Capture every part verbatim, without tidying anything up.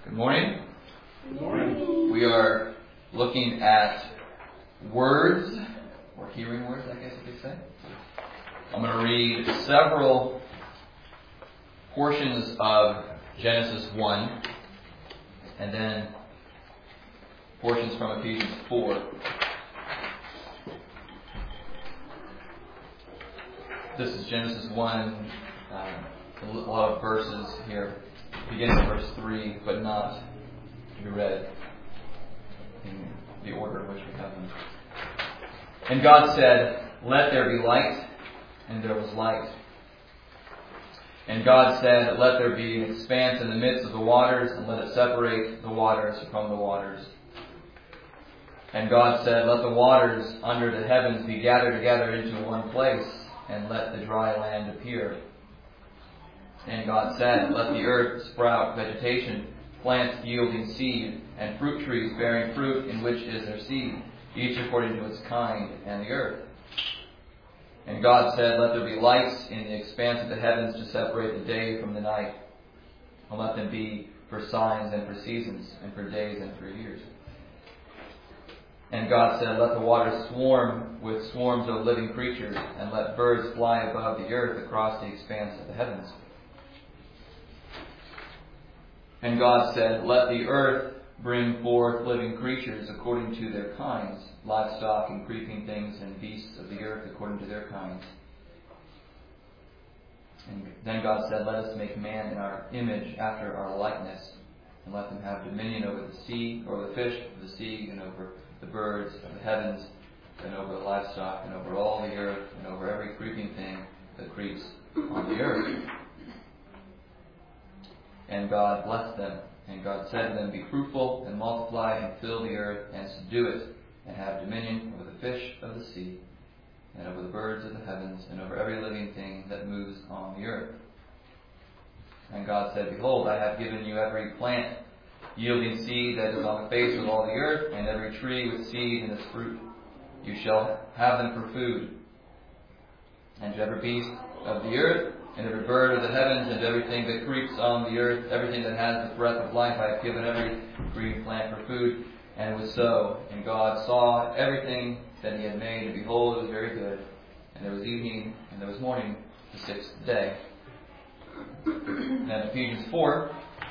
Good morning. Good morning. We are looking at words, or hearing words, I guess you could say. I'm going to read several portions of Genesis one, and then portions from Ephesians four. This is Genesis one, uh, a lot of verses here. Beginning in verse three, but not to be read in the order in which we have them. And God said, "Let there be light," and there was light. And God said, "Let there be an expanse in the midst of the waters, and let it separate the waters from the waters." And God said, "Let the waters under the heavens be gathered together into one place, and let the dry land appear." And God said, "Let the earth sprout vegetation, plants yielding seed, and fruit trees bearing fruit in which is their seed, each according to its kind, and the earth." And God said, "Let there be lights in the expanse of the heavens to separate the day from the night, and let them be for signs and for seasons, and for days and for years." And God said, "Let the waters swarm with swarms of living creatures, and let birds fly above the earth across the expanse of the heavens." And God said, "Let the earth bring forth living creatures according to their kinds, livestock and creeping things and beasts of the earth according to their kinds." And then God said, "Let us make man in our image after our likeness, and let them have dominion over the sea, over the fish of the sea, and over the birds of the heavens, and over the livestock, and over all the earth, and over every creeping thing that creeps on the earth." And God blessed them. And God said to them, "Be fruitful, and multiply, and fill the earth, and subdue it, and have dominion over the fish of the sea, and over the birds of the heavens, and over every living thing that moves on the earth." And God said, "Behold, I have given you every plant yielding seed that is on the face of all the earth, and every tree with seed in its fruit. You shall have them for food. And to every beast of the earth, and every bird of the heavens, and everything that creeps on the earth, everything that has the breath of life, I have given every green plant for food." And it was so. And God saw everything that He had made, and behold, it was very good. And there was evening, and there was morning, the sixth day. And then Ephesians four,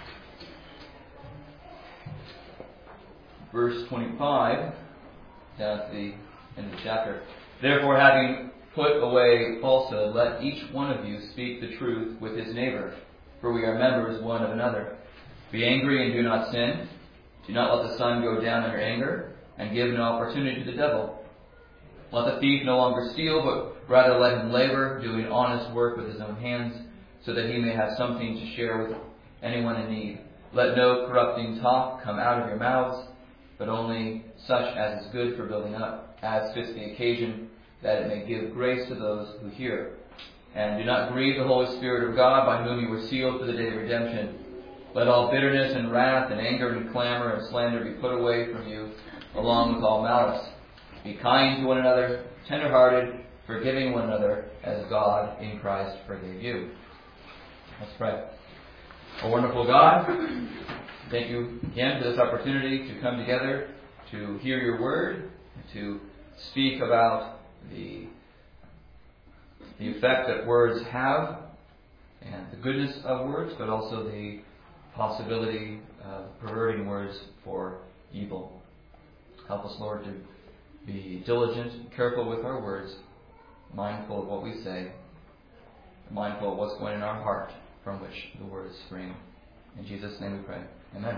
verse twenty-five, down at the end of the chapter. "Therefore, having put away falsehood, let each one of you speak the truth with his neighbor, for we are members one of another. Be angry and do not sin. Do not let the sun go down in your anger, and give no opportunity to the devil. Let the thief no longer steal, but rather let him labor, doing honest work with his own hands, so that he may have something to share with anyone in need. Let no corrupting talk come out of your mouths, but only such as is good for building up, as fits the occasion, that it may give grace to those who hear. And do not grieve the Holy Spirit of God, by whom you were sealed for the day of redemption. Let all bitterness and wrath and anger and clamor and slander be put away from you, along with all malice. Be kind to one another, tender-hearted, forgiving one another, as God in Christ forgave you." Let's pray. A wonderful God, thank you again for this opportunity to come together to hear your word, to speak about the, the effect that words have, and the goodness of words, but also the possibility of perverting words for evil. Help us, Lord, to be diligent and careful with our words, mindful of what we say, mindful of what's going in our heart from which the words spring. In Jesus' name we pray. Amen.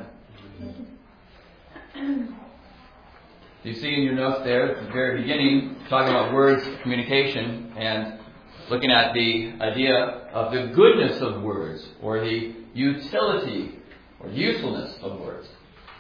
Amen. You see in your notes there at the very beginning, talking about words, communication, and looking at the idea of the goodness of words, or the utility or usefulness of words.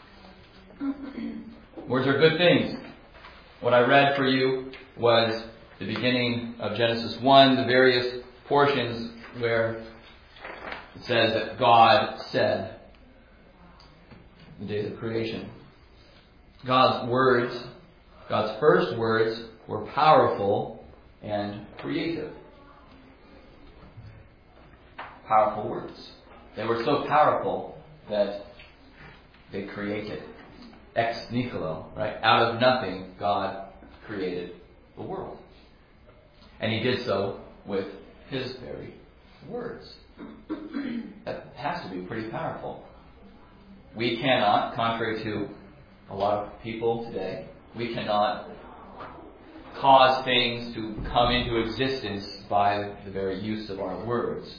Words are good things. What I read for you was the beginning of Genesis one, the various portions where it says that God said, the days of creation. God's words, God's first words, were powerful and creative. Powerful words. They were so powerful that they created. Ex nihilo, right? Out of nothing, God created the world. And He did so with His very words. That has to be pretty powerful. We cannot, contrary to a lot of people today, we cannot cause things to come into existence by the very use of our words.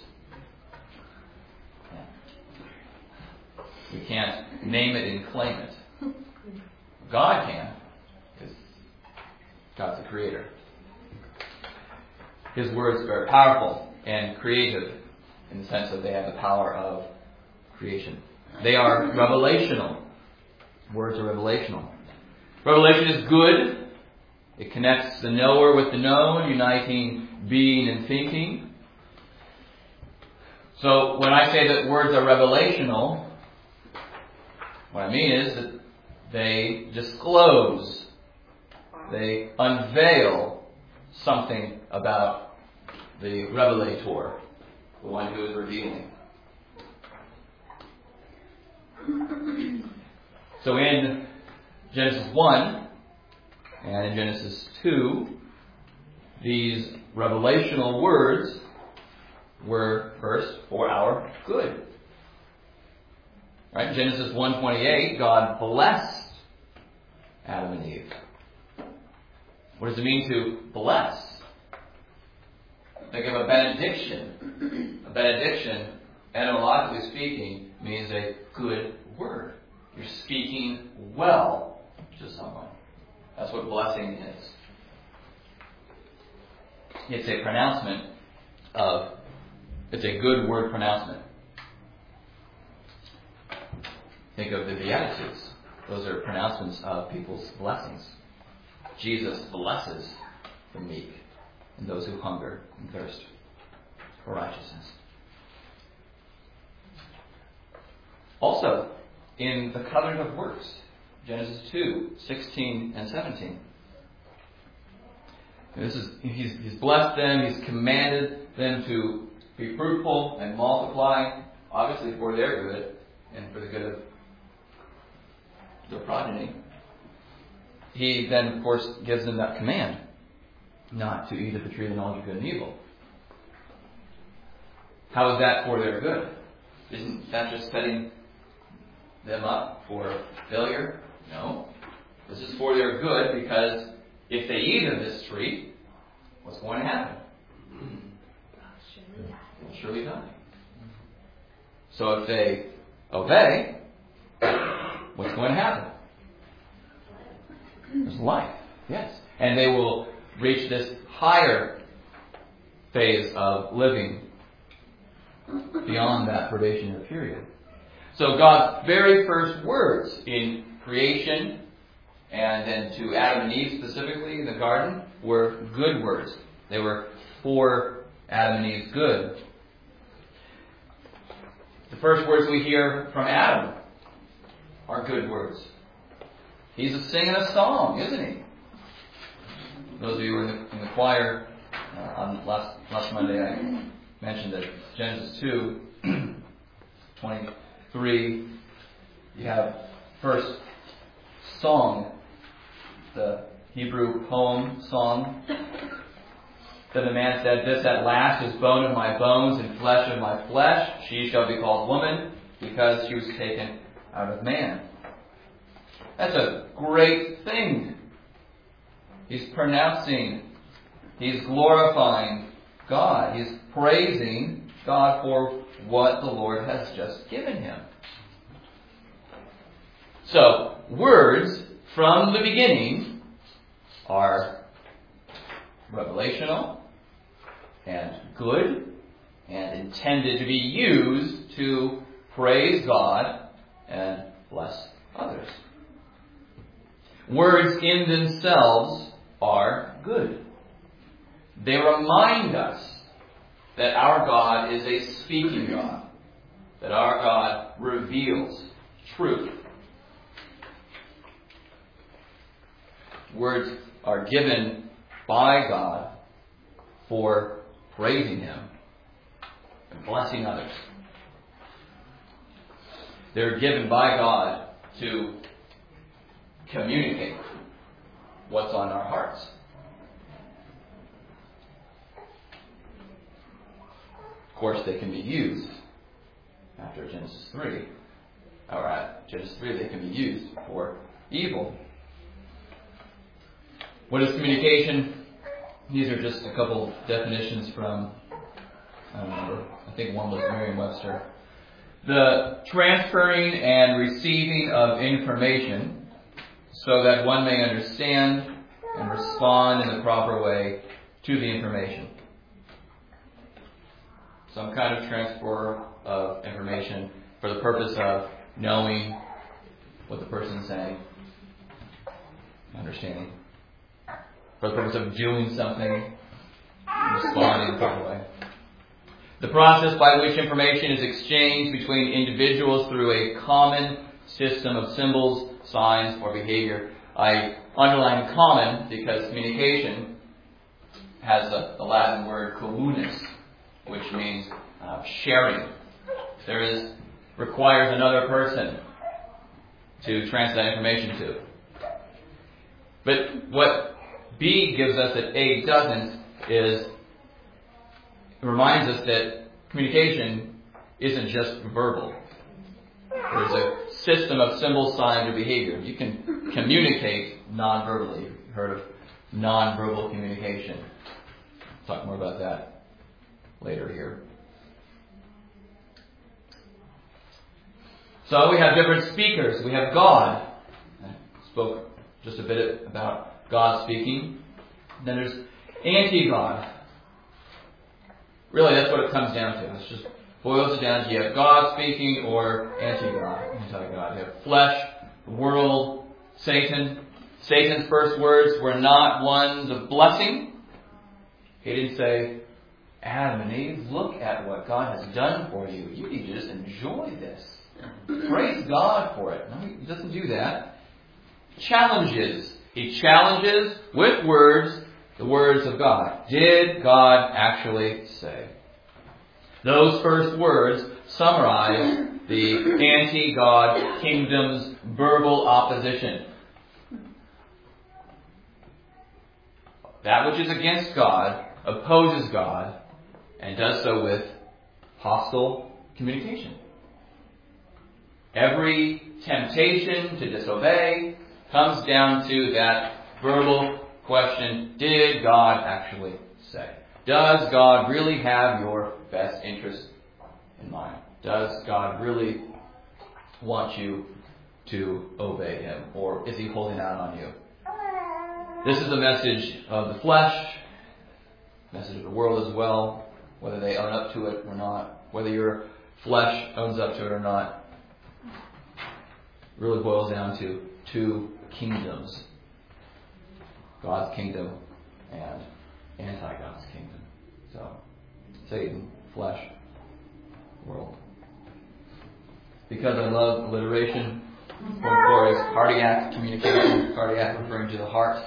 We can't name it and claim it. God can, because God's the creator. His words are very powerful and creative in the sense that they have the power of creation. They are revelational. Words are revelational. Revelation is good. It connects the knower with the known, uniting being and thinking. So when I say that words are revelational, what I mean is that they disclose, they unveil something about the revelator, the one who is revealing. So in Genesis one and in Genesis two, these revelational words were first for our good. Right? Genesis one twenty-eight, God blessed Adam and Eve. What does it mean to bless? Think of a benediction. A benediction, etymologically speaking, means a good word. You're speaking well to someone. That's what blessing is. It's a pronouncement of, it's a good word pronouncement. Think of the Beatitudes. Those are pronouncements of people's blessings. Jesus blesses the meek and those who hunger and thirst for righteousness. Also, in the covenant of works, Genesis two, sixteen and seventeen. This is he's, he's blessed them, He's commanded them to be fruitful and multiply, obviously for their good and for the good of their progeny. He then, of course, gives them that command not to eat of the tree of the knowledge of good and evil. How is that for their good? Isn't that just setting them up for failure? No. This is for their good, because if they eat of this tree, what's going to happen? They'll surely die. So if they obey, what's going to happen? There's life. Yes. And they will reach this higher phase of living beyond that probationary period. So God's very first words in creation, and then to Adam and Eve specifically in the garden, were good words. They were for Adam and Eve's good. The first words we hear from Adam are good words. He's singing a song, isn't he? Those of you who were in the, in the choir uh, on last last Monday, I mentioned that Genesis two, twenty-three, you have first song, the Hebrew poem song. Then the man said, "This at last is bone of my bones and flesh of my flesh. She shall be called woman, because she was taken out of man." That's a great thing. He's pronouncing, he's glorifying God. He's praising God for what the Lord has just given him. So, words from the beginning are revelational and good and intended to be used to praise God and bless others. Words in themselves are good. They remind us that our God is a speaking God, that our God reveals truth. Words are given by God for praising Him and blessing others. They're given by God to communicate what's on our hearts. Of course, they can be used after Genesis three. Or at Genesis three, they can be used for evil. What is communication? These are just a couple definitions from, I don't remember, I think one was Merriam-Webster. The transferring and receiving of information so that one may understand and respond in the proper way to the information. Some kind of transfer of information for the purpose of knowing what the person is saying, understanding. For the purpose of doing something, responding in a proper way. The process by which information is exchanged between individuals through a common system of symbols, signs, or behavior. I underline common because communication has a, the Latin word communis, which means uh, sharing. There is requires another person to transfer that information to. But what B gives us that A doesn't is it reminds us that communication isn't just verbal. There's a system of symbols, signs, or behavior. You can communicate non-verbally. You've heard of non-verbal communication. I'll talk more about that later here. So we have different speakers. We have God. I spoke just a bit about God speaking. Then there's anti-God. Really, that's what it comes down to. It just boils it down to you have God speaking or anti-God. Anti-God. You have flesh, the world, Satan. Satan's first words were not ones of blessing. He didn't say, Adam and Eve, look at what God has done for you. You need to just enjoy this. Praise God for it. No, he doesn't do that. Challenges. He challenges with words the words of God. Did God actually say? Those first words summarize the anti-God kingdom's verbal opposition. That which is against God opposes God and does so with hostile communication. Every temptation to disobey comes down to that verbal question, did God actually say? Does God really have your best interest in mind? Does God really want you to obey Him? Or is He holding out on you? This is the message of the flesh, message of the world as well, whether they own up to it or not, whether your flesh owns up to it or not. Really boils down to two kingdoms. God's kingdom and anti-God's kingdom. So, Satan, flesh, world. Because I love alliteration, point four is cardiac communication. Cardiac referring to the heart.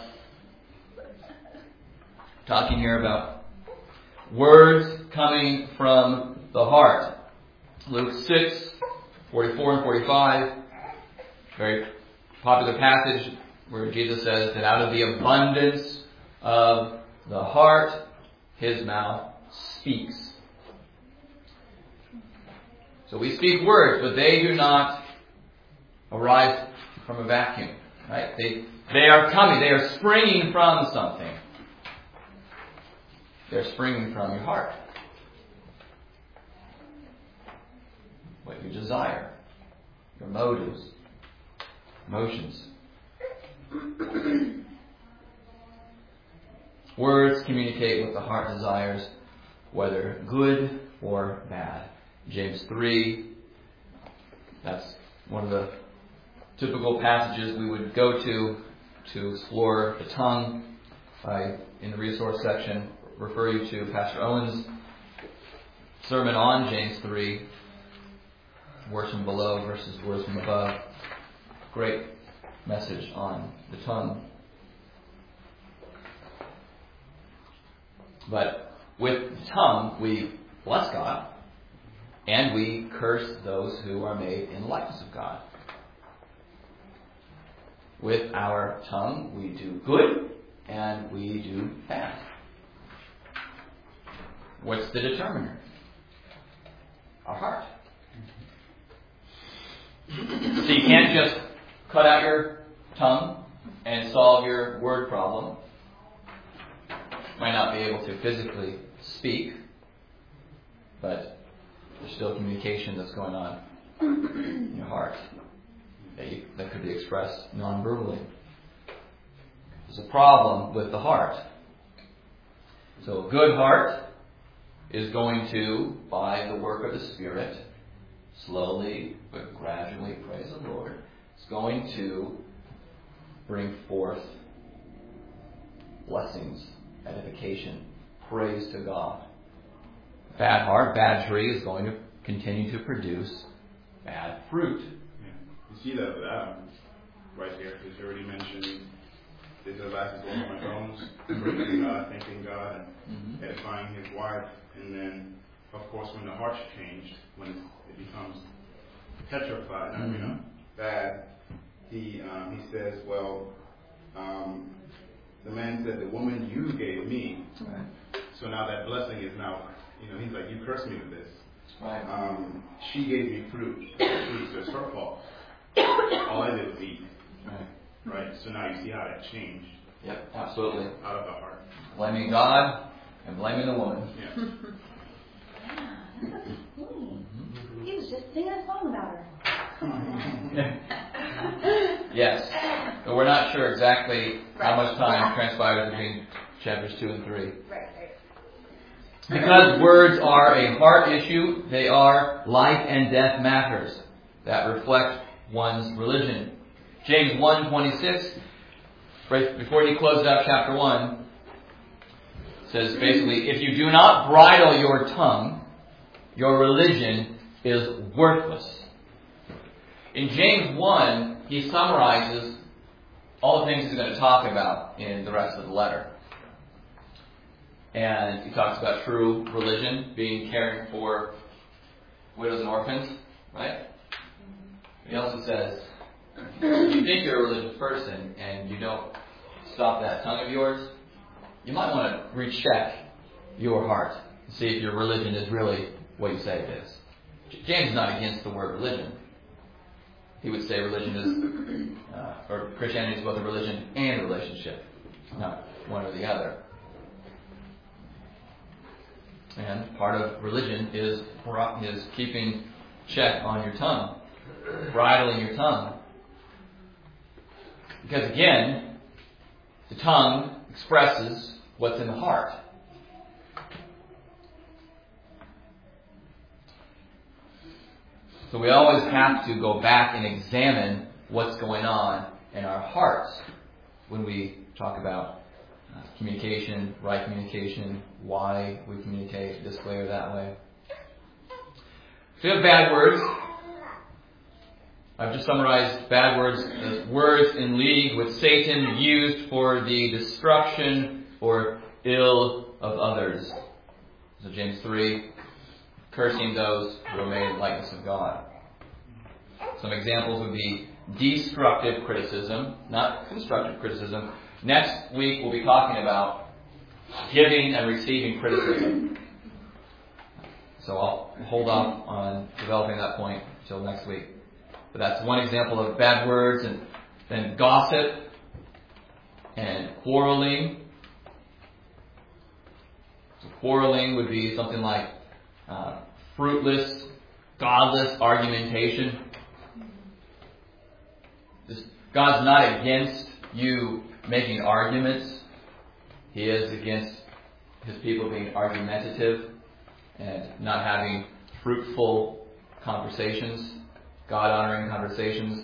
Talking here about words coming from the heart. Luke six, forty-four and forty-five. Very popular passage where Jesus says that out of the abundance of the heart, His mouth speaks. So we speak words, but they do not arise from a vacuum. Right? They, they are coming. They are springing from something. They're springing from your heart. What you desire. Your motives. Emotions. Words communicate what the heart desires, whether good or bad. James three, that's one of the typical passages we would go to to explore the tongue. I, in the resource section, refer you to Pastor Owen's sermon on James three, words from below versus words from above. Great message on the tongue. But with the tongue, we bless God and we curse those who are made in the likeness of God. with our tongue. We do good and we do bad. What's the determiner? Our heart. So you can't just cut out your tongue and solve your word problem. Might not be able to physically speak, but there's still communication that's going on in your heart that, you, that could be expressed non-verbally. There's a problem with the heart. So a good heart is going to, by the work of the Spirit, slowly but gradually, praise the Lord, is going to bring forth blessings, edification, praise to God. Bad heart, bad tree is going to continue to produce bad fruit. Yeah. You see that with Adam right here, because you already mentioned the devices over my bones, praising God, thanking God, and mm-hmm. edifying his wife. And then, of course, when the heart's changed, when it becomes petrified, mm-hmm. you know, bad, he um, he says, well, um, the man said, the woman you gave me. Right. So now that blessing is now, you know, he's like, you cursed me with this. Right. Um, she gave me fruit. fruit, so it's her fault. All I did was eat. Right. Right. So now you see how that changed. Yep, absolutely. Out of the heart. Blaming God and blaming the woman. Yeah. Yeah, that's cool. Mm-hmm. He was just singing a song about her. Yes. But we're not sure exactly right. how much time transpired between chapters two and three. Right, right. Because words are a heart issue, they are life and death matters that reflect one's religion. James one twenty-six, right before he closes out chapter one, says basically, if you do not bridle your tongue, your religion is worthless. In James one, he summarizes all the things he's going to talk about in the rest of the letter. And he talks about true religion, being caring for widows and orphans, right? He also says, if you think you're a religious person and you don't stop that tongue of yours, you might want to recheck your heart and see if your religion is really what you say it is. James is not against the word religion. He would say religion is, uh, or Christianity is both a religion and a relationship, not one or the other. And part of religion is is keeping check on your tongue, bridling your tongue. Because again, the tongue expresses what's in the heart. So we always have to go back and examine what's going on in our hearts when we talk about uh, communication, right communication, why we communicate this way or that way. So we have bad words. I've just summarized bad words as words in league with Satan used for the destruction or ill of others. So James three, cursing those who are made in the likeness of God. Some examples would be destructive criticism, not constructive criticism. Next week we'll be talking about giving and receiving criticism. So I'll hold off on developing that point until next week. But that's one example of bad words. And then gossip and quarreling. So quarreling would be something like uh, fruitless, godless argumentation. This, God's not against you making arguments. He is against His people being argumentative and not having fruitful conversations, God-honoring conversations.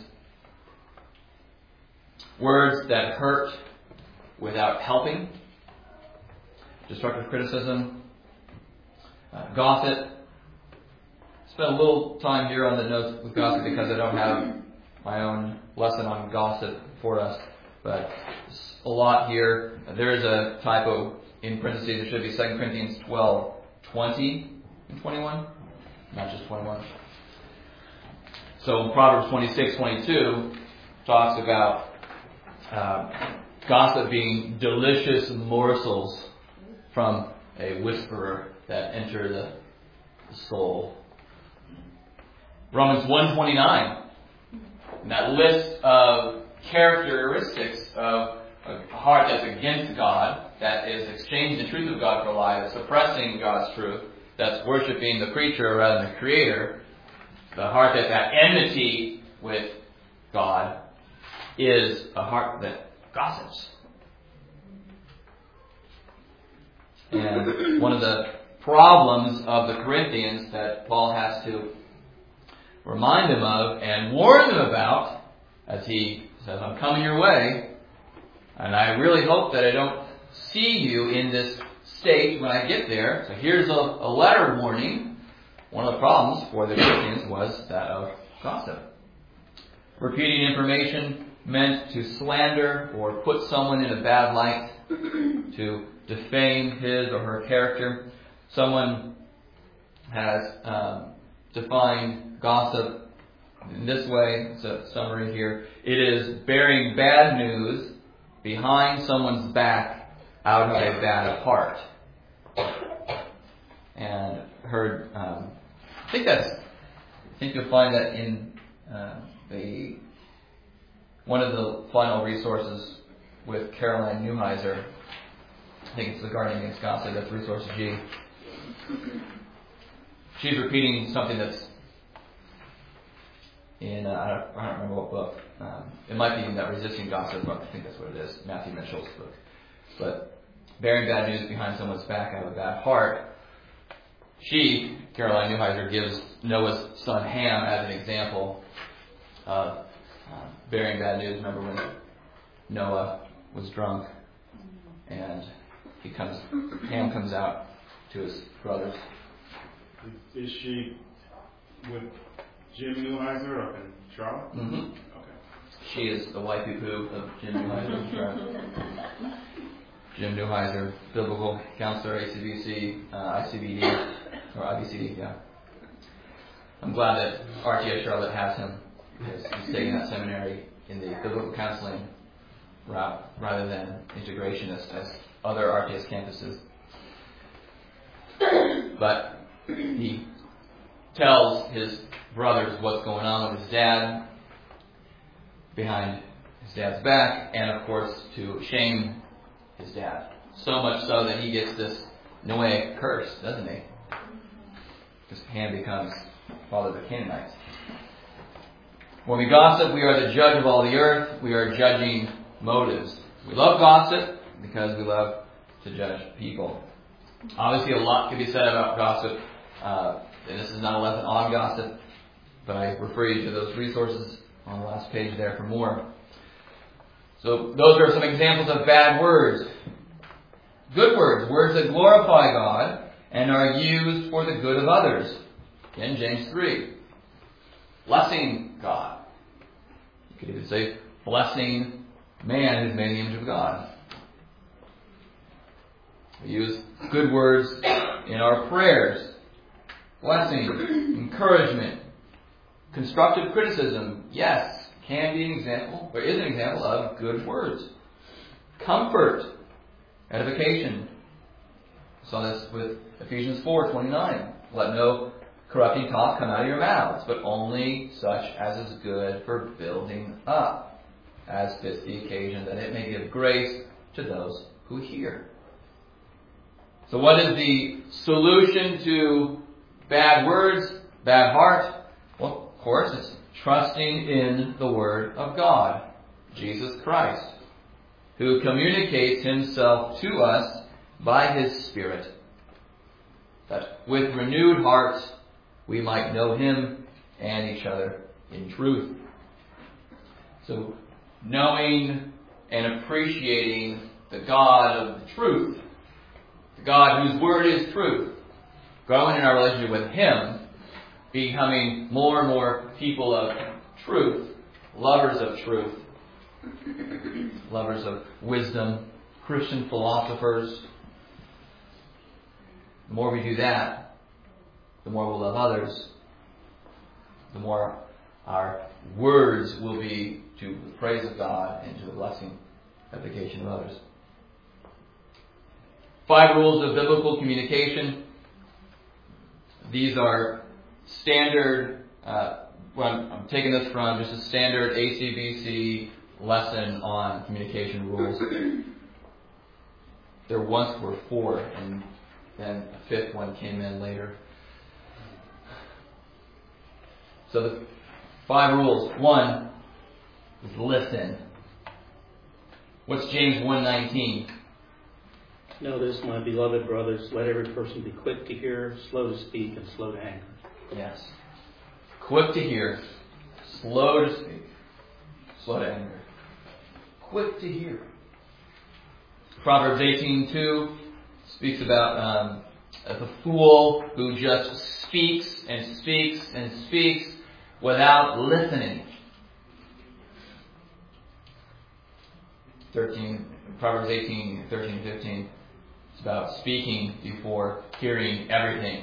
Words that hurt without helping. Destructive criticism. Uh, gossip. Spent a little time here on the notes with gossip because I don't have my own lesson on gossip for us. But a lot here. There is a typo in parentheses. It should be Second Corinthians twelve, twenty and twenty-one. Not just twenty-one. So Proverbs twenty-six, twenty-two talks about uh, gossip being delicious morsels from a whisperer that enter the soul. Romans one twenty-nine, that list of characteristics of a heart that's against God, that is exchanging the truth of God for a lie, that's suppressing God's truth, that's worshiping the creature rather than the Creator, the heart that's at enmity with God, is a heart that gossips. And one of the problems of the Corinthians that Paul has to remind them of and warn them about, as he says, I'm coming your way, and I really hope that I don't see you in this state when I get there. So here's a, a letter warning. One of the problems for the Corinthians was that of gossip. Repeating information meant to slander or put someone in a bad light, to defame his or her character. Someone has um, defined gossip in this way. It's a summary here. It is bearing bad news behind someone's back out of a bad heart. And heard, um, I think that's, I think you'll find that in uh, the one of the final resources with Caroline Neuheiser. I think it's the Guardian Against Gossip. That's resource G. She's repeating something that's in, uh, I, don't, I don't remember what book. Um, it might be in that Resisting Gossip book. I think that's what it is. Matthew Mitchell's book. But bearing bad news behind someone's back out of a bad heart. She, Caroline Neuheiser, gives Noah's son Ham as an example of uh, bearing bad news. Remember when Noah was drunk and he comes, Ham comes out to his brothers. Is she with Jim Neuheiser up in Charlotte? Mm-hmm. Okay. She is the wifey poo of Jim Neuheiser. Charlotte. Jim Neuheiser, biblical counselor, A C B C, uh, I C B D, or I B C D, yeah. I'm glad that R T S Charlotte has him, because he's taking that seminary in the biblical counseling route rather than integrationist as other R T S campuses. But he tells his brothers what's going on with his dad behind his dad's back, and of course to shame his dad. So much so that he gets this Noahic curse, doesn't he? Because Ham becomes father of the Canaanites. When we gossip, we are the judge of all the earth. We are judging motives. We love gossip because we love to judge people. Obviously, a lot can be said about gossip. Uh, and this is not a lesson on gossip, but I refer you to those resources on the last page there for more. So those are some examples of bad words. Good words, words that glorify God and are used for the good of others. Again, James three. Blessing God. You could even say blessing man who's made in the image of God. We use good words in our prayers. Blessing, encouragement, constructive criticism, yes, can be an example, or is an example of good words. Comfort, edification. We saw this with Ephesians four twenty-nine. Let no corrupting talk come out of your mouths, but only such as is good for building up, as fits the occasion, that it may give grace to those who hear. So what is the solution to bad words, bad heart? Well, of course, it's trusting in the Word of God, Jesus Christ, who communicates Himself to us by His Spirit, that with renewed hearts we might know Him and each other in truth. So, knowing and appreciating the God of the truth, the God whose Word is truth, growing in our relationship with Him, becoming more and more people of truth, lovers of truth, lovers of wisdom, Christian philosophers. The more we do that, the more we'll love others, the more our words will be to the praise of God and to the blessing, edification of others. Five rules of biblical communication. These are standard, uh, well, I'm, I'm taking this from just a standard A C B C lesson on communication rules. There once were four, and then a fifth one came in later. So the five rules. One is listen. What's James one nineteen? Know this, my beloved brothers, let every person be quick to hear, slow to speak, and slow to anger. Yes. Quick to hear, slow to speak, slow to anger. Quick to hear. Proverbs eighteen two speaks about um, the fool who just speaks and speaks and speaks without listening. thirteen Proverbs eighteen, thirteen, fifteen. It's about speaking before hearing everything.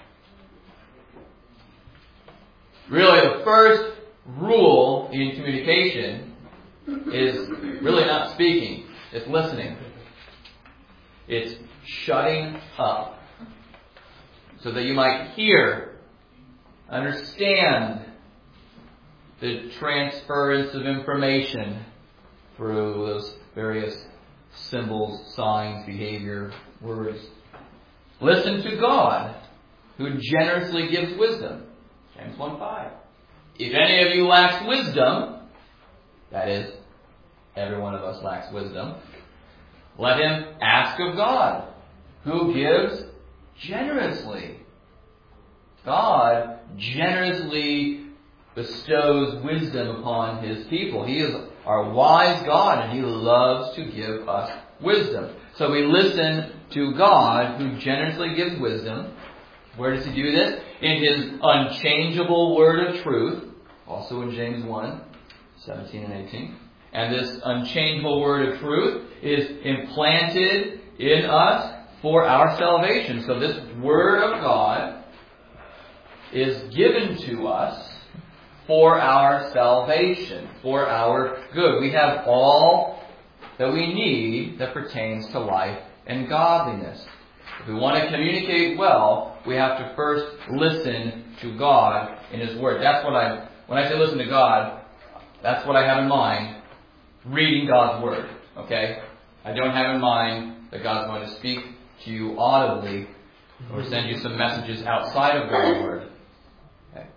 Really, the first rule in communication is really not speaking. It's listening. It's shutting up so that you might hear, understand the transference of information through those various symbols, signs, behavior, words. Listen to God, who generously gives wisdom. James one five. If any of you lacks wisdom, that is, every one of us lacks wisdom, let him ask of God, who gives generously. God generously bestows wisdom upon His people. He is our wise God, and He loves to give us wisdom. So we listen to God, who generously gives wisdom. Where does He do this? In His unchangeable word of truth, also in James one, seventeen and eighteen. And this unchangeable word of truth is implanted in us for our salvation. So this word of God is given to us for our salvation, for our good. We have all that we need that pertains to life and godliness. If we want to communicate well, we have to first listen to God in His Word. That's what I, when I say listen to God, that's what I have in mind, reading God's Word. Okay? I don't have in mind that God's going to speak to you audibly or send you some messages outside of God's Word. Okay?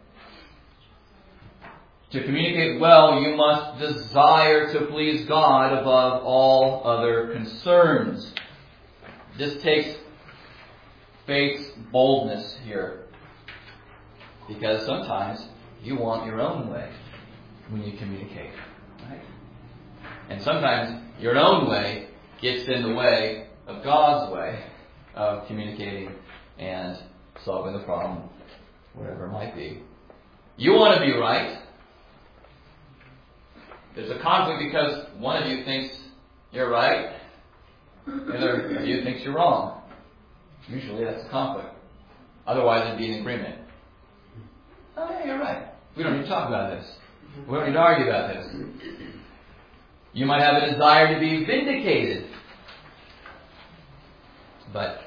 To communicate well, you must desire to please God above all other concerns. This takes faith's boldness here, because sometimes you want your own way when you communicate, right? And sometimes your own way gets in the way of God's way of communicating and solving the problem, whatever it might be. You want to be right. There's a conflict because one of you thinks you're right, the other of you thinks you're wrong. Usually that's a conflict. Otherwise it'd be an agreement. Oh yeah, you're right. We don't need to talk about this. We don't need to argue about this. You might have a desire to be vindicated. But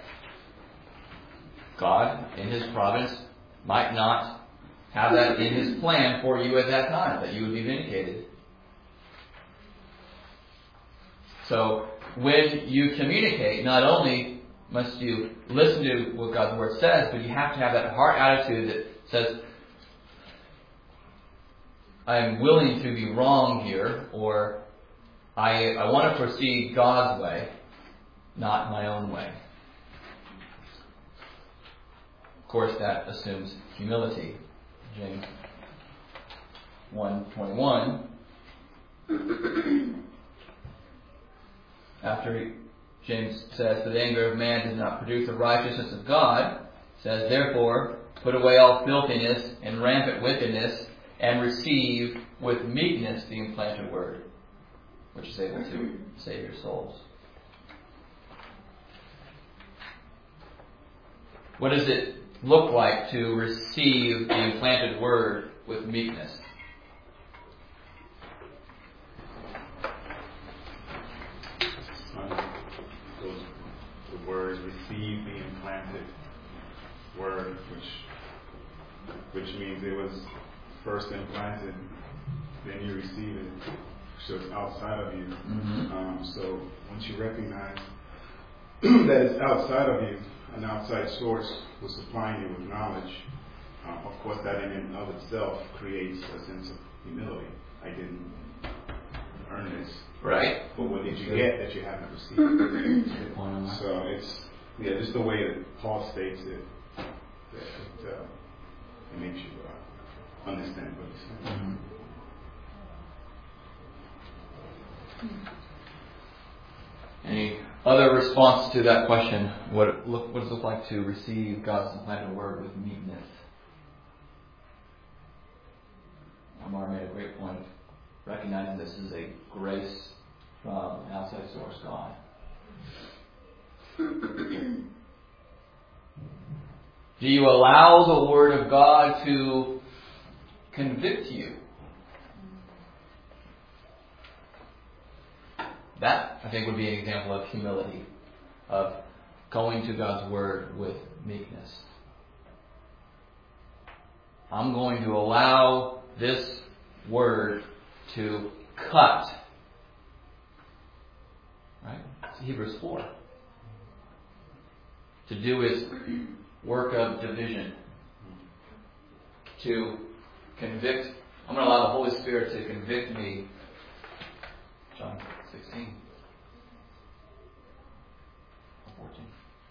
God, in His providence, might not have that in His plan for you at that time, that you would be vindicated. So, when you communicate, not only must you listen to what God's Word says, but you have to have that heart attitude that says, I am willing to be wrong here, or I, I want to proceed God's way, not my own way. Of course, that assumes humility. James one twenty-one. After James says that the anger of man does not produce the righteousness of God, says, therefore, put away all filthiness and rampant wickedness, and receive with meekness the implanted word, which is able to save your souls. What does it look like to receive the implanted word with meekness? which means it was first implanted, then you receive it. So it's outside of you. Mm-hmm. Um, so once you recognize that it's outside of you, an outside source was supplying you with knowledge, uh, of course that in and of itself creates a sense of humility. I didn't earn this. Right. But what did you get that you haven't received? Good point on that. So it's, yeah, just the way that Paul states it, that it, uh, it makes you uh, understand what he's saying. Mm-hmm. Any other response to that question? What, it look, what does it look like to receive God's implanted word with meekness? Amar made a great point of recognizing this is a grace from an outside source, God. Do you allow the word of God to convict you? That, I think, would be an example of humility, of going to God's word with meekness. I'm going to allow this word to cut. Right? It's Hebrews four. To do its work of division. To convict. I'm going to allow the Holy Spirit to convict me. John sixteen. fourteen.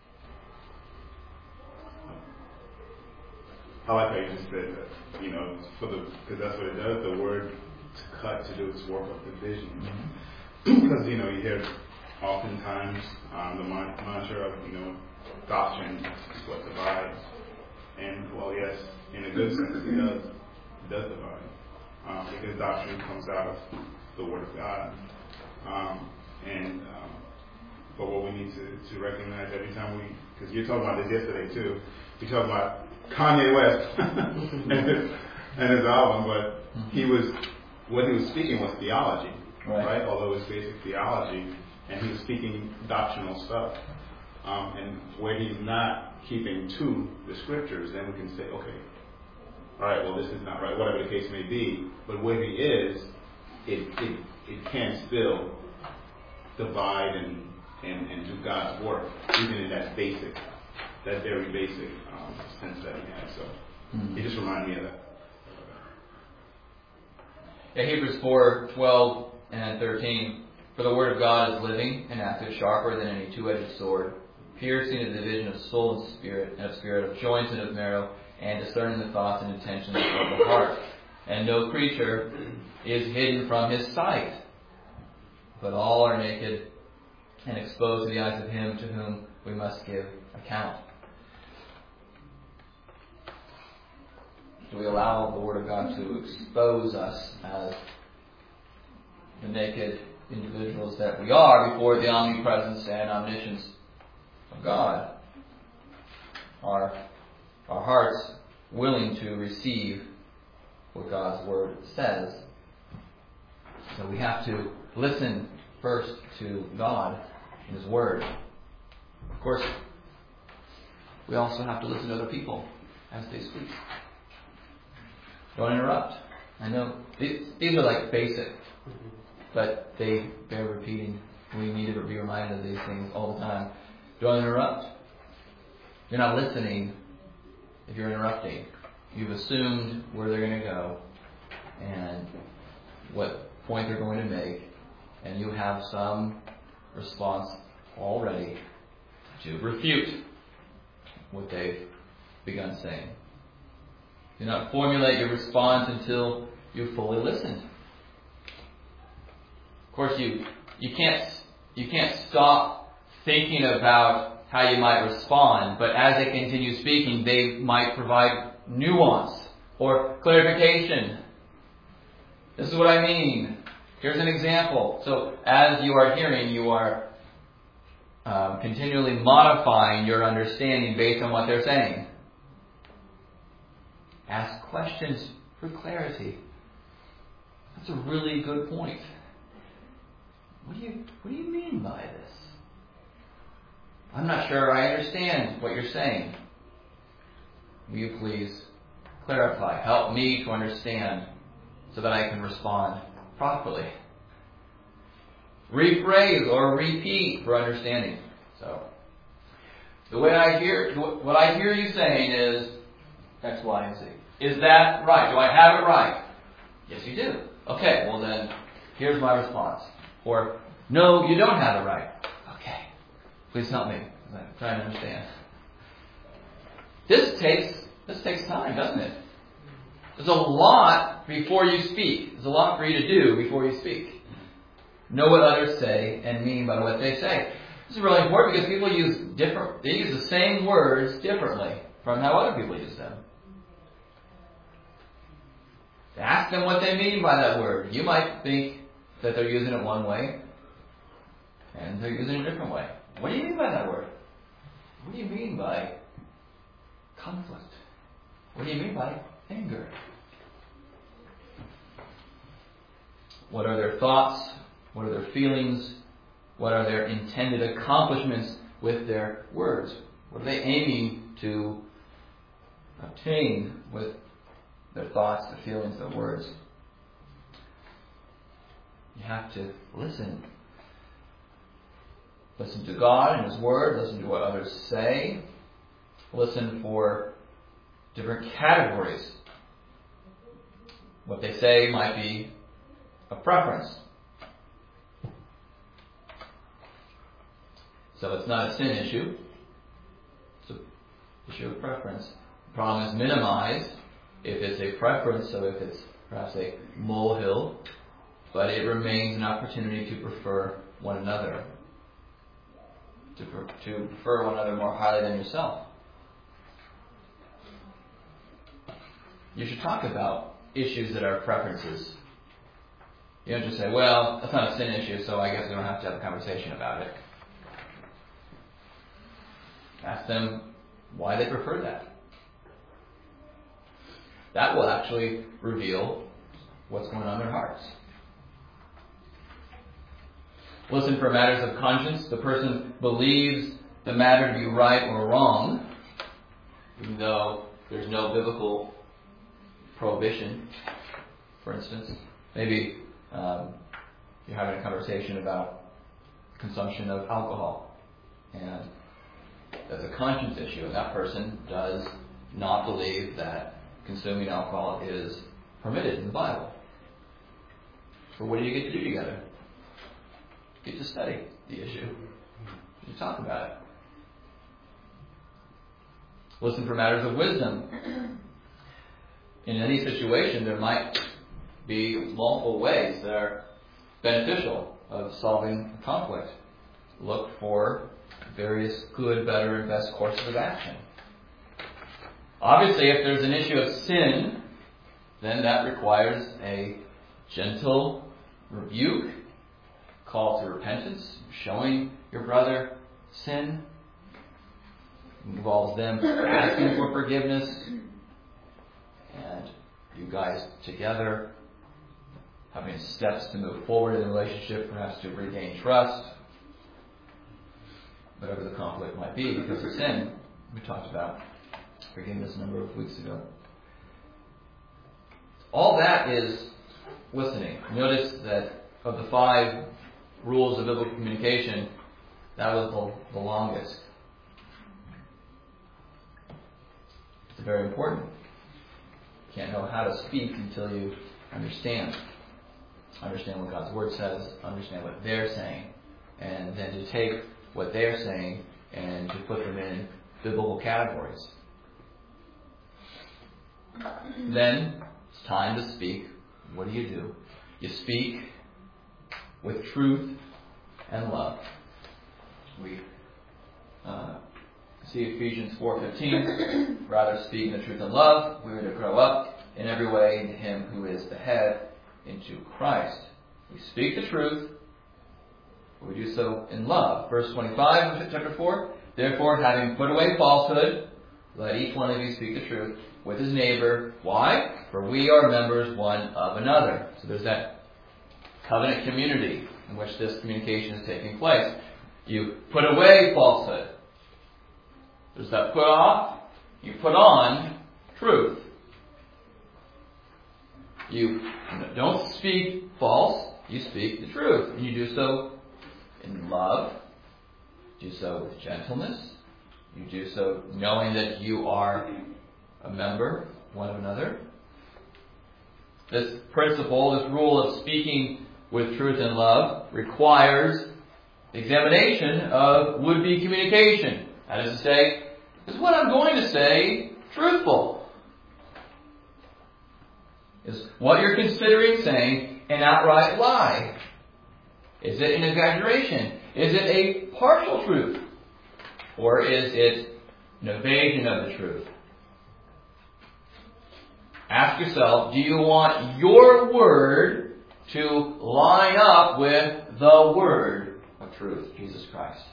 I like how you just said that, you know, for the, because that's what it does, the word to cut, to do its work of division. Mm-hmm. Because, you know, you hear oftentimes um, the man- mantra of, you know, doctrine is what divides. And, well, yes, in a good sense, it does, it does divide. Um, because doctrine comes out of the Word of God. Um, and, um, but what we need to, to recognize every time we, because you're talking about this yesterday too, you're talking about Kanye West and, his, and his album, but he was, what he was speaking was theology, right? right? Although it was basic theology, and he was speaking doctrinal stuff. Um, and where he's not keeping to the scriptures, then we can say, okay, all right, well, this is not right, whatever the case may be. But where he is, it it, it can still divide and, and, and do God's work, even in that basic, that very basic um, sense that he has. So mm-hmm. He just reminded me of that. Yeah, Hebrews four, twelve and thirteen. For the word of God is living and active, sharper than any two-edged sword, piercing to the division of soul and spirit, and of spirit, of joints and of marrow, and discerning the thoughts and intentions of the heart. And no creature is hidden from his sight, but all are naked and exposed to the eyes of him to whom we must give account. Do we allow the Word of God to expose us as the naked individuals that we are before the omnipresence and omniscience of God? Are our hearts willing to receive what God's Word says? So we have to listen first to God and His Word. Of course, we also have to listen to other people as they speak. Don't interrupt. I know these, these are like basic, but they bear repeating. We need to be reminded of these things all the time. Don't interrupt. You're not listening if you're interrupting. You've assumed where they're going to go and what point they're going to make, and you have some response already to refute what they've begun saying. Do not formulate your response until you've fully listened. Of course, you you can't you can't stop thinking about how you might respond, but as they continue speaking, they might provide nuance or clarification. This is what I mean. Here's an example. So, as you are hearing, you are um, continually modifying your understanding based on what they're saying. Ask questions for clarity. That's a really good point. What do you what do you mean by this? I'm not sure I understand what you're saying. Will you please clarify, help me to understand so that I can respond properly. Rephrase or repeat for understanding. So, the way I hear, what I hear you saying is X, Y, and Z. Is that right? Do I have it right? Yes, you do. Okay, well then, here's my response. Or, no, you don't have it right. Okay, please help me. I'm trying to understand. This takes this takes time, doesn't it? There's a lot before you speak. There's a lot for you to do before you speak. Know what others say and mean by what they say. This is really important because people use different. They use the same words differently from how other people use them. Ask them what they mean by that word. You might think that they're using it one way, and they're using it a different way. What do you mean by that word? What do you mean by conflict? What do you mean by anger? What are their thoughts? What are their feelings? What are their intended accomplishments with their words? What are they aiming to obtain with their thoughts, their feelings, their words? You have to listen. Listen to God and His Word. Listen to what others say. Listen for different categories. What they say might be a preference. So it's not a sin issue. It's an issue of preference. The problem is minimized if it's a preference, so if it's perhaps a molehill, but it remains an opportunity to prefer one another. To, to prefer one another more highly than yourself. You should talk about issues that are preferences. You don't just say, well, that's not a sin issue, so I guess we don't have to have a conversation about it. Ask them why they prefer that. That will actually reveal what's going on in their hearts. Listen for matters of conscience. The person believes the matter to be right or wrong, even though there's no biblical prohibition. For instance, maybe um, you're having a conversation about consumption of alcohol, and that's a conscience issue, and that person does not believe that consuming alcohol is permitted in the Bible. So what do you get to do together? You get to study the issue. You talk about it. Listen for matters of wisdom. In any situation, there might be multiple ways that are beneficial of solving a conflict. Look for various good, better, and best courses of action. Obviously, if there's an issue of sin, then that requires a gentle rebuke, call to repentance, showing your brother sin. It involves them asking for forgiveness, and you guys together having steps to move forward in the relationship, perhaps to regain trust, whatever the conflict might be because of sin. We talked about forgiveness a number of weeks ago. All that is listening. Notice that of the five rules of biblical communication, that was the, the longest. It's very important. You can't know how to speak until you understand. Understand what God's Word says, understand what they're saying, and then to take what they're saying and to put them in biblical categories. Then it's time to speak. What do you do? You speak with truth and love. We uh, see Ephesians four fifteen. Rather speak in the truth and love. We are to grow up in every way into Him who is the head, into Christ. We speak the truth. We do so in love. Verse twenty-five of chapter four. Therefore, having put away falsehood, let each one of you speak the truth with his neighbor. Why? For we are members one of another. So there's that covenant community in which this communication is taking place. You put away falsehood. There's that put off. You put on truth. You don't speak false, you speak the truth. And you do so in love, do so with gentleness, you do so knowing that you are a member one of another. This principle, this rule of speaking with truth and love requires examination of would-be communication. That is to say, is what I'm going to say truthful? Is what you're considering saying an outright lie? Is it an exaggeration? Is it a partial truth? Or is it an evasion of the truth? Ask yourself, do you want your word to line up with the word of truth, Jesus Christ?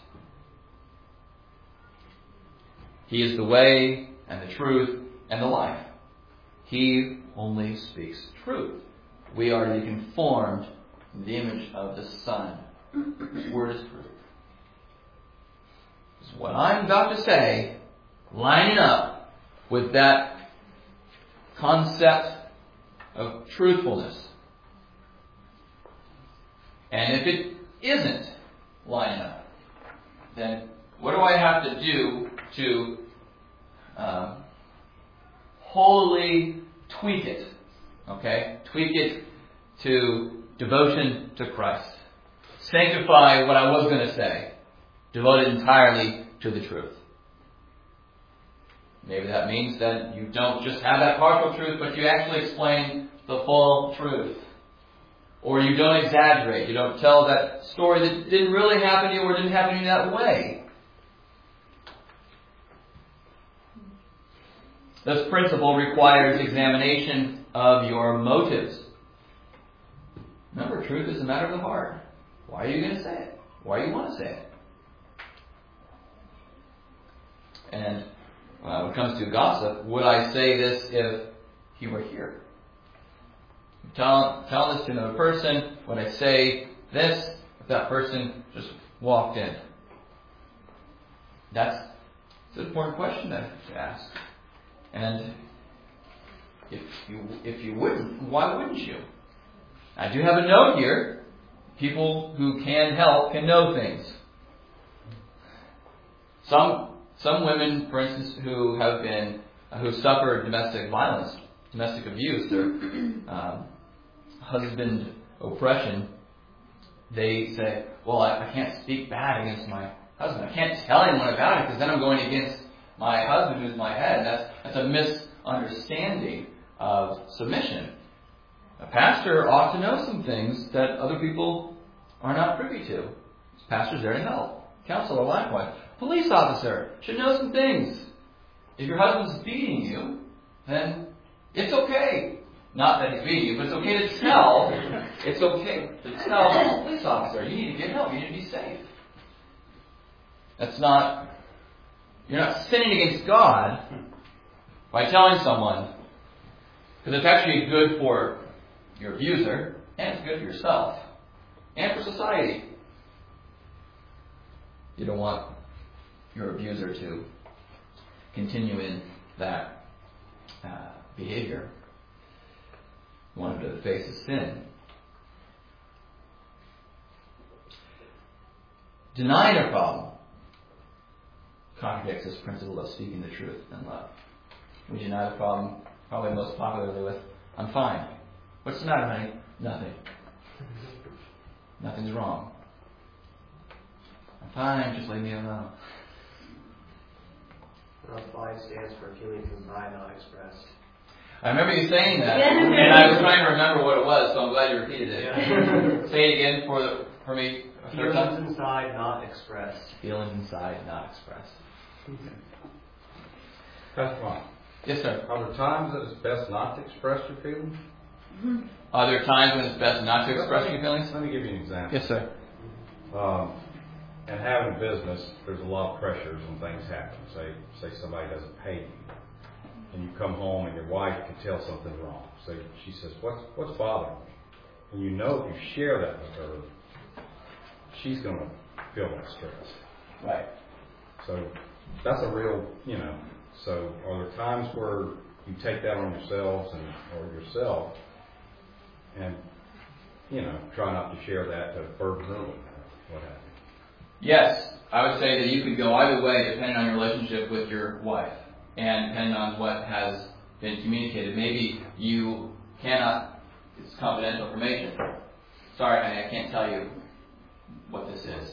He is the way and the truth and the life. He only speaks truth. We are to be conformed in the image of the Son. His word is truth. Is what I'm about to say lining up with that concept of truthfulness? And if it isn't lining up, then what do I have to do to um, wholly tweak it? Okay? Tweak it to devotion to Christ. Sanctify what I was going to say. Devote it entirely to the truth. Maybe that means that you don't just have that partial truth, but you actually explain the full truth. Or you don't exaggerate. You don't tell that story that didn't really happen to you or didn't happen to you that way. This principle requires examination of your motives. Remember, truth is a matter of the heart. Why are you going to say it? Why do you want to say it? And uh, when it comes to gossip, would I say this if he were here? Tell, tell this to another person. Would I say this if that person just walked in? That's, that's an important question to ask. And if you if you wouldn't, why wouldn't you? I do have a note here. People who can help can know things. Some some women, for instance, who have been uh, who suffer domestic violence, domestic abuse, or um, husband oppression, they say, "Well, I, I can't speak bad against my husband. I can't tell anyone about it because then I'm going against my husband, who's my head." That's that's a misunderstanding of submission. A pastor ought to know some things that other people are not privy to. Pastor's there to help. Counselor likewise. Police officer should know some things. If your husband's beating you, then it's okay. Not that he's beating you, but it's okay to tell. It's okay to tell the police officer, you need to get help. You need to be safe. That's not, you're not sinning against God by telling someone. Because it's actually good for your abuser, and it's good for yourself, and for society. You don't want your abuser to continue in that uh, behavior. You want him to face his sin. Denying a problem contradicts this principle of speaking the truth in love. We deny the problem probably most popularly with, "I'm fine." "What's the matter, honey?" "Nothing." "Nothing's wrong." "I'm fine, just leave me alone." Well, FINE stands for feelings inside not expressed. I remember you saying that, and I was trying to remember what it was, so I'm glad you repeated it. Yeah. Say it again for the, for me. a third time. Feelings inside not expressed. Feelings inside not expressed. Pastor Mike, Yes, sir. are there times that it's best not to express your feelings? Are there times when it's best not to express your feelings? Let me give you an example. Yes, sir. Um, and having a business, there's a lot of pressures when things happen. Say, say somebody doesn't pay you, and you come home and your wife can tell something's wrong. So she says, "What's what's bothering me?" And you know if you share that with her, she's going to feel that stress. Right. So that's a real, you know. So are there times where you take that on yourselves and or yourself and, you know, try not to share that to burden her with what have you. Yes, I would say that you could go either way depending on your relationship with your wife and depending on what has been communicated. Maybe you cannot, it's confidential information. Sorry, honey, I can't tell you what this is.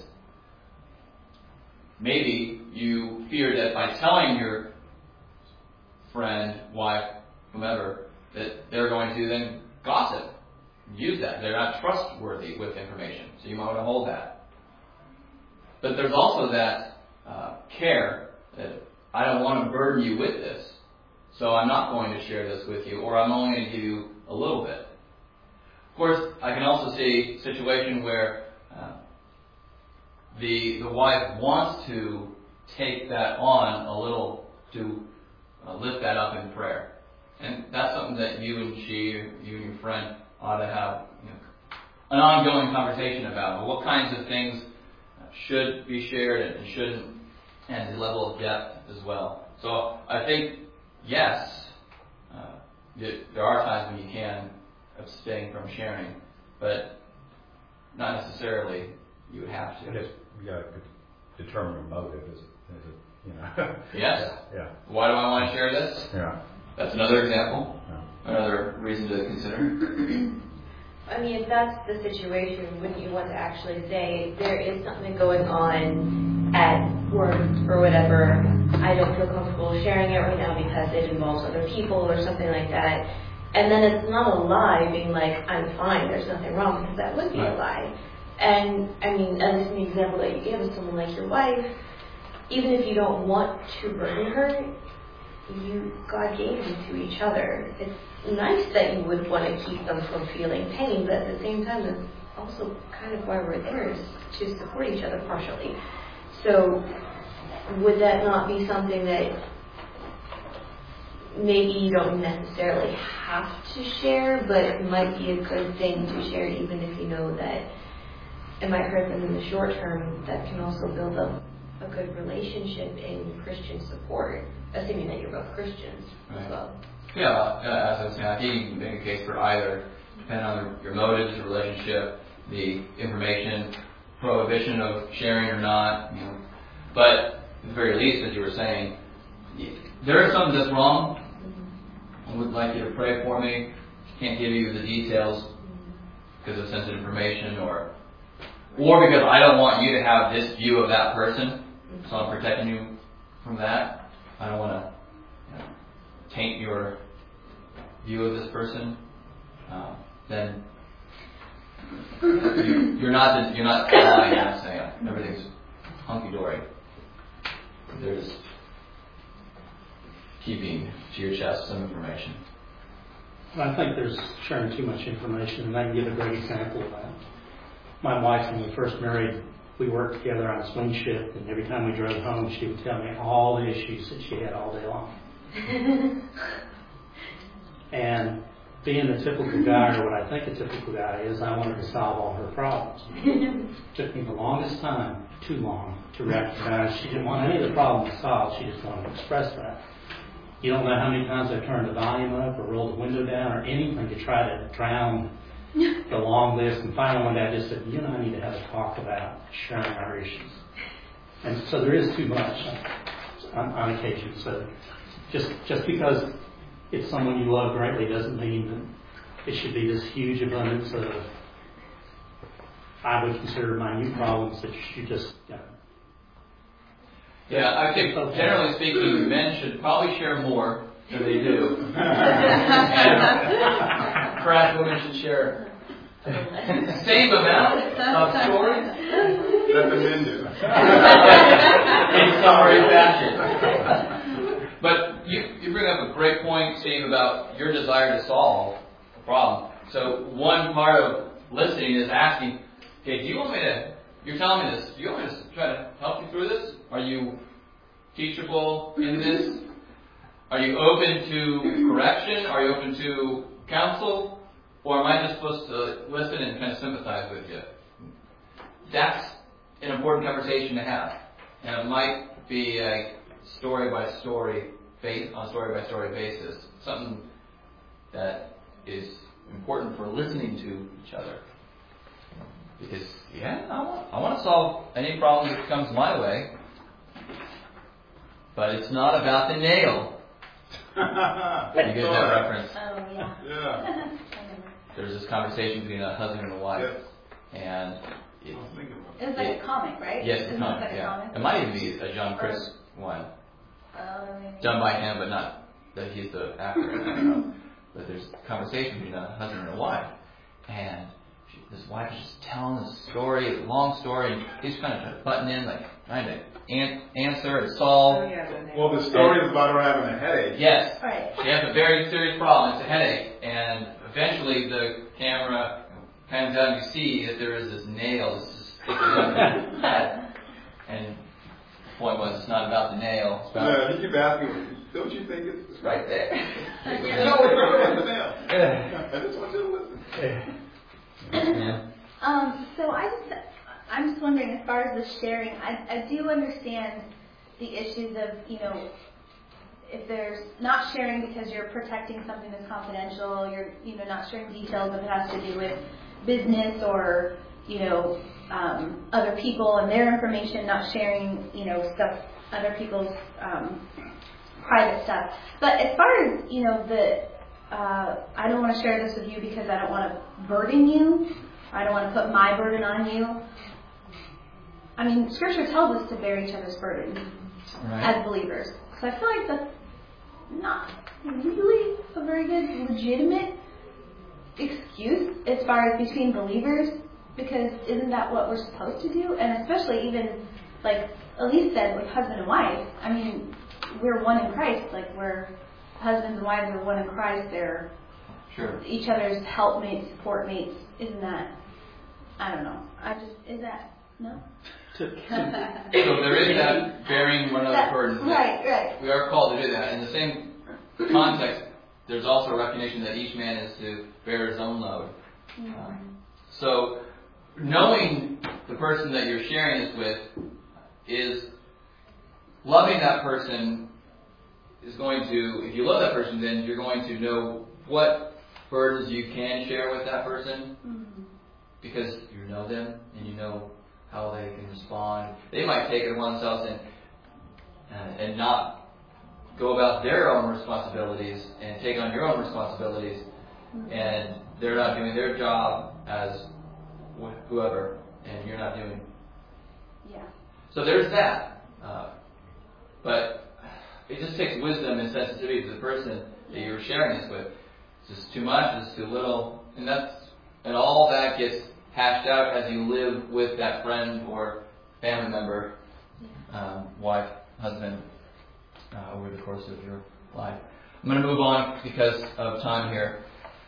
Maybe you fear that by telling your friend, wife, whomever, that they're going to then gossip, use that. They're not trustworthy with information, so you might want to hold that. But there's also that uh, care that I don't want to burden you with this, so I'm not going to share this with you, or I'm only going to give you a little bit. Of course, I can also see a situation where uh, the the wife wants to take that on a little, to uh, lift that up in prayer. And that's something that you and she, you and your friend, ought to have, you know, an ongoing conversation about. What kinds of things should be shared and shouldn't, and the level of depth as well. So I think, yes, uh, there are times when you can abstain from sharing, but not necessarily you would have to. I guess you got to determine a motive, is it, is it, you know? Yes. Yeah. Why do I want to share this? Yeah. That's another example. Yeah. Another reason to consider. I mean, if that's the situation, wouldn't you want to actually say, there is something going on at work or whatever, I don't feel comfortable sharing it right now because it involves other people or something like that. And then it's not a lie being like, I'm fine, there's nothing wrong, because that would be a lie. And, I mean, at least in the example that you gave of someone like your wife, even if you don't want to burden her, you, God gave you to each other. It's nice that you would want to keep them from feeling pain, but at the same time, it's also kind of why we're there, is to support each other partially. So, would that not be something that maybe you don't necessarily have to share, but it might be a good thing to share, even if you know that it might hurt them in the short term? That can also build up a good relationship in Christian support, assuming that you're both Christians Right. as well. Yeah, uh, as I was saying, I think you can make a case for either, depending on your motives, the relationship, the information, prohibition of sharing or not. You know. But at the very least, as you were saying, there is something that's wrong. I would like you to pray for me. Can't give you the details because of sensitive information, or or because I don't want you to have this view of that person, so I'm protecting you from that. I don't want to, you know, taint your view of this person. Uh, then you, you're not you're not lying. You're not saying everything's hunky dory. There's keeping to your chest some information. I think there's sharing too much information, and I can give a great example of that. My wife, when we first married, we worked together on swing shift, and every time we drove home, she would tell me all the issues that she had all day long. And being a typical guy, or what I think a typical guy is, I wanted to solve all her problems. It took me the longest time, too long, to recognize she didn't want any of the problems solved. She just wanted to express that. You don't know how many times I turned the volume up or rolled the window down or anything to try to drown the long list. And finally one day I just said, you and I need to have a talk about sharing our issues. And so there is too much on, on occasion. So just just because it's someone you love greatly doesn't mean that it should be this huge abundance of, I would consider minute problems that you just, you know. Yeah, I think generally speaking, men should probably share more than they do. And perhaps women should share the same amount of stories. Let the men do. In summary fashion. But you, you bring up a great point, Steve, about your desire to solve a problem. So one part of listening is asking, okay, do you want me to, you're telling me this, do you want me to try to help you through this? Are you teachable in this? Are you open to correction? Are you open to counsel? Or am I just supposed to listen and kind of sympathize with you? That's an important conversation to have. And it might be a story by story, on a story by story basis. Something that is important for listening to each other. Because, yeah, I want, I want to solve any problem that comes my way. But it's not about the nail. You get that reference? Oh, yeah. Yeah. There's this conversation between a husband and a wife. Yes. And it, I was thinking about It was like a comic, right? yes, it's Isn't it comic, like a yeah. comic? It might even be a John Chris one. Oh, maybe. Done by him, but not that he's the actor. I don't know. But there's a conversation between a husband and a wife. And she, this wife is just telling this story, a long story, and he's kind of trying to button in, like trying to an- answer and solve. Oh, yeah, the Well, the story is about her having a headache. Yes. Right. She has a very serious problem. It's a headache. And eventually the camera pans out and you see that there is this nail that's just sticking out her head. And the point was, it's not about the nail. It's about Yeah, he keep asking, don't you think it's it's right there. No, it's not about the nail. I just want you to listen. Yeah. Um, so I just, I'm just wondering, as far as the sharing, I, I do understand the issues of, you know, if there's not sharing because you're protecting something that's confidential, you're, you know, not sharing details if it has to do with business or, you know, um, other people and their information, not sharing, you know, stuff, other people's um, private stuff. But as far as, you know, the, uh, I don't want to share this with you because I don't want to burden you. I don't want to put my burden on you. I mean, Scripture tells us to bear each other's burdens Right. as believers. So I feel like that's not really a very good, legitimate excuse as far as between believers, because isn't that what we're supposed to do? And especially even, like Elise said, with husband and wife, I mean, we're one in Christ. Like, we're husbands and wives are one in Christ. They're Sure. each other's helpmates, support mates. Isn't that, I don't know. I just, is that, no? So there is that bearing one another's That- burdens. Right, right. We are called to do that. In the same context, there's also a recognition that each man is to bear his own load. Um, so knowing the person that you're sharing this with is loving that person is going to, if you love that person, then you're going to know what burdens you can share with that person because you know them and you know how they can respond. They might take it upon themselves and uh, and not go about their own responsibilities and take on your own responsibilities, and they're not doing their job as wh- whoever, and you're not doing. Yeah. So there's that, uh, but it just takes wisdom and sensitivity to the person that you're sharing this with. It's just too much, it's too little, and that's and all that gets hashed out as you live with that friend or family member, um, wife, husband, uh, over the course of your life. I'm going to move on because of time here.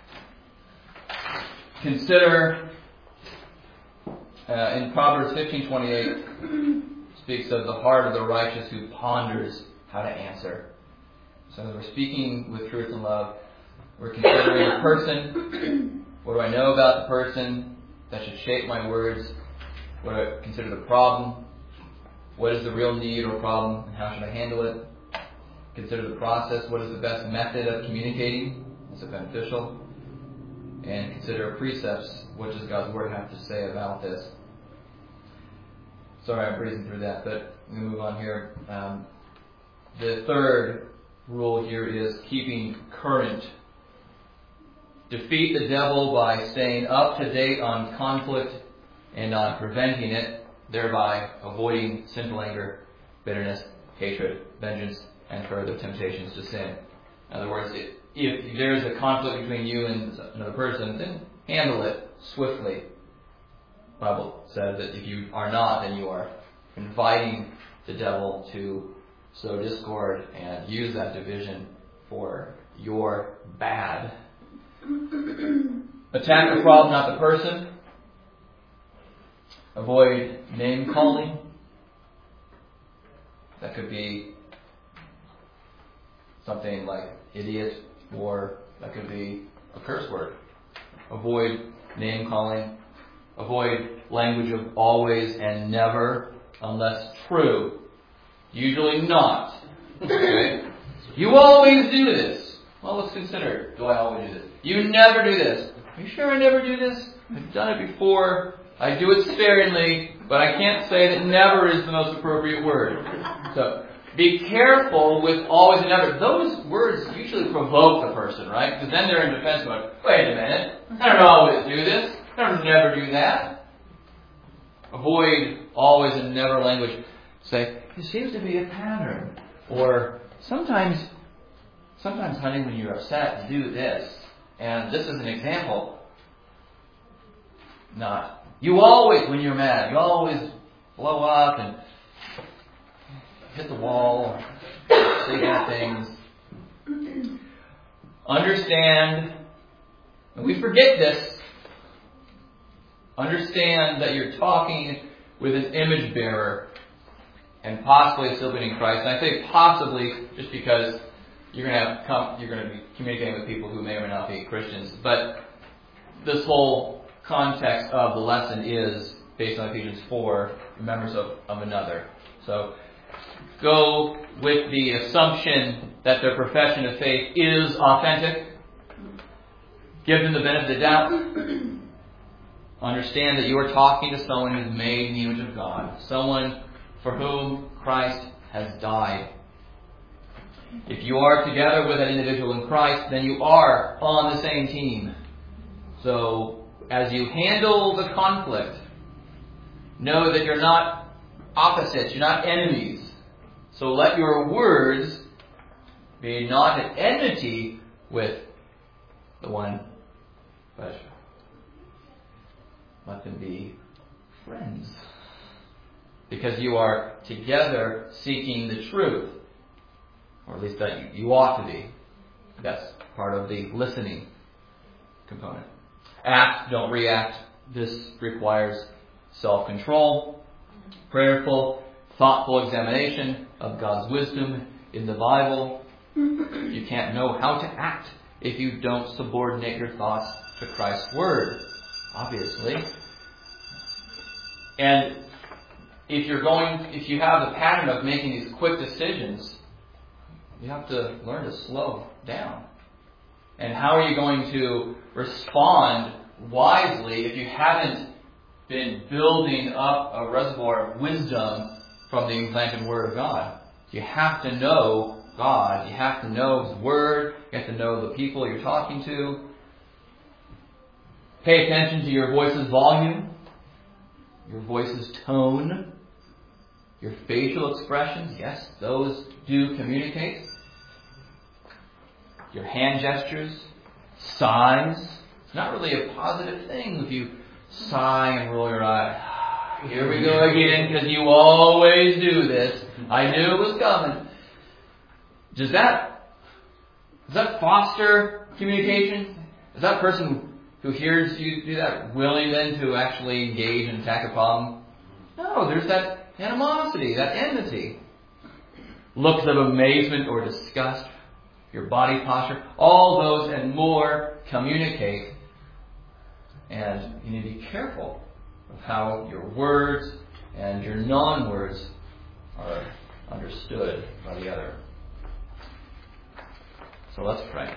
Consider, uh, in Proverbs fifteen twenty-eight, speaks of the heart of the righteous who ponders how to answer. So as we're speaking with truth and love, we're considering a person. What do I know about the person that should shape my words? What do I consider the problem? What is the real need or problem, and how should I handle it? Consider the process. What is the best method of communicating? Is it beneficial? And consider precepts. What does God's Word have to say about this? Sorry, I'm breezing through that, but we move on here. Um, the third rule here is keeping current. Defeat the devil by staying up to date on conflict and on preventing it, thereby avoiding sinful anger, bitterness, hatred, vengeance, and further temptations to sin. In other words, if there is a conflict between you and another person, then handle it swiftly. The Bible says that if you are not, then you are inviting the devil to sow discord and use that division for your bad. Attack the problem, not the person. Avoid name calling. That could be something like idiot, or that could be a curse word. Avoid name calling. Avoid language of always and never, unless true. Usually not. Okay? You always do this. Well, let's consider, do I always do this? You never do this. Are you sure I never do this? I've done it before. I do it sparingly, but I can't say that never is the most appropriate word. So, be careful with always and never. Those words usually provoke the person, right? Because then they're in defense mode. Wait a minute. I don't always do this. I don't never do that. Avoid always and never language. Say, there seems to be a pattern. Or sometimes, sometimes, honey, when you're upset, you do this. And this is an example. Not. You always, when you're mad, you always blow up and hit the wall, say bad things. Understand, and we forget this, understand that you're talking with an image bearer and possibly still being in Christ. And I say possibly just because you're going to have come, you're going to be communicating with people who may or may not be Christians. But this whole context of the lesson is based on Ephesians four, members of, of another. So go with the assumption that their profession of faith is authentic. Give them the benefit of the doubt. Understand that you are talking to someone who's made in the image of God. Someone for whom Christ has died. If you are together with an individual in Christ, then you are on the same team. So, as you handle the conflict, know that you're not opposites, you're not enemies. So let your words be not at enmity with the one, but let them be friends. Because you are together seeking the truth. Or at least that you, you ought to be. That's part of the listening component. Act, don't react. This requires self-control, prayerful, thoughtful examination of God's wisdom in the Bible. You can't know how to act if you don't subordinate your thoughts to Christ's Word, obviously. And if you're going, if you have the pattern of making these quick decisions, you have to learn to slow down. And how are you going to respond wisely if you haven't been building up a reservoir of wisdom from the implanted Word of God? You have to know God. You have to know His Word. You have to know the people you're talking to. Pay attention to your voice's volume, your voice's tone, your facial expressions. Yes, those do communicate. Your hand gestures, sighs. It's not really a positive thing if you sigh and roll your eye. Here we go again, because you always do this. I knew it was coming. Does that, does that foster communication? Is that person who hears you do that willing then to actually engage and attack a problem? No, there's that animosity, that enmity. Looks of amazement or disgust, your body posture, all those and more communicate. And you need to be careful of how your words and your non-words are understood by the other. So let's pray.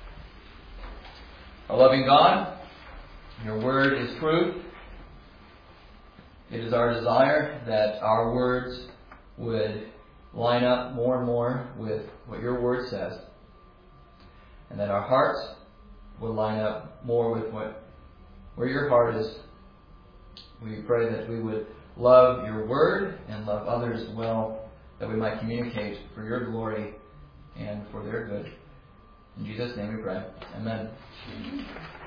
Our loving God, your word is truth. It is our desire that our words would line up more and more with what your word says, and that our hearts would line up more with what where your heart is. We pray that we would love your word and love others well, that we might communicate for your glory and for their good. In Jesus' name we pray. Amen.